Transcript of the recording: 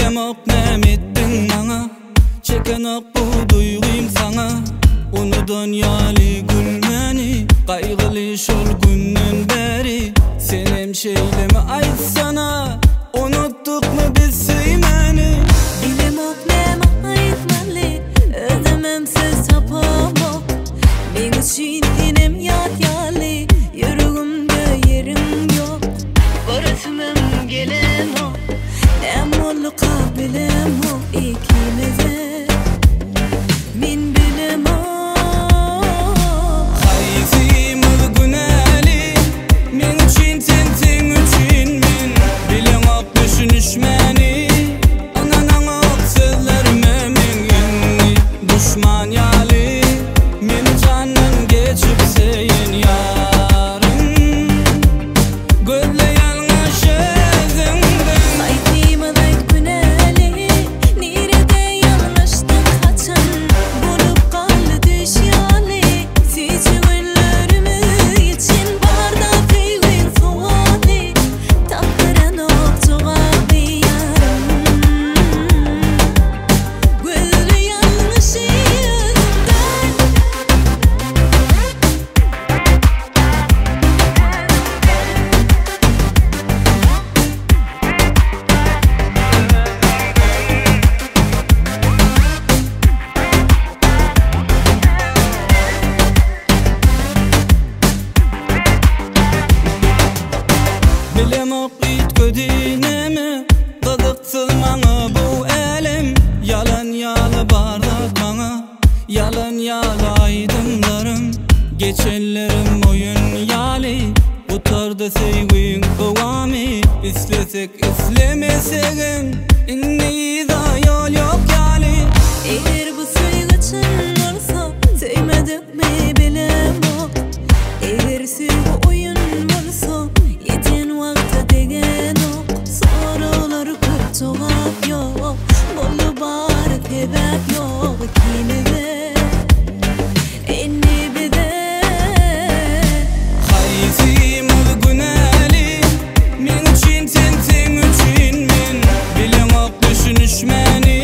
Bilemok näme ettin bana, çekenok bu duygum sana. Unudan yali gülmeni, kaygılı şol günden beri. Sen hemşeyleme aytsana, unuttuk mu biz süymeni? Bilemok näme aytmaly, özlememsiz tapamok. Men üçün inem yat yali, yüreğimde yerim yok. Barasımım gelem o, näme ol kabilem o ikimize. Men bilemok. Hayfimiz güneli, men üçün sen üçün men. Bilemok düşünüşmeni, ananan ok sözlerime men. Düşman yali, men canım geçip seyin yarım. Gözle yalnız özünden. Hayfimiz ayt güneli, nerede yanlıştık kaçan. Bulup kaldı düş yali, seçimlerimi için barda feylin suali. Takıran ok çoğalı yarım. Gözle yanlış yüzünden. Bilemok itködinemi, kızıksız mana bu elim. Yalan yalı bardak bana, yalan yalı aydınlarım. Geçenlerim oyun yali, utardı sevgin kıvami. İstesek islemesegin, inni da yol yok yali. Eğer bu sevgi çın olsa, sevmedik mi bilemok. Eğer sevgi oyun olsa, yeten vakti degen ok. Sorular köp cevap yok, bolu bar sebep yok ikimize. Enni bize. Hayfimiz güneli, men üçün sen üçün men. Bilemok düşünüşmeni,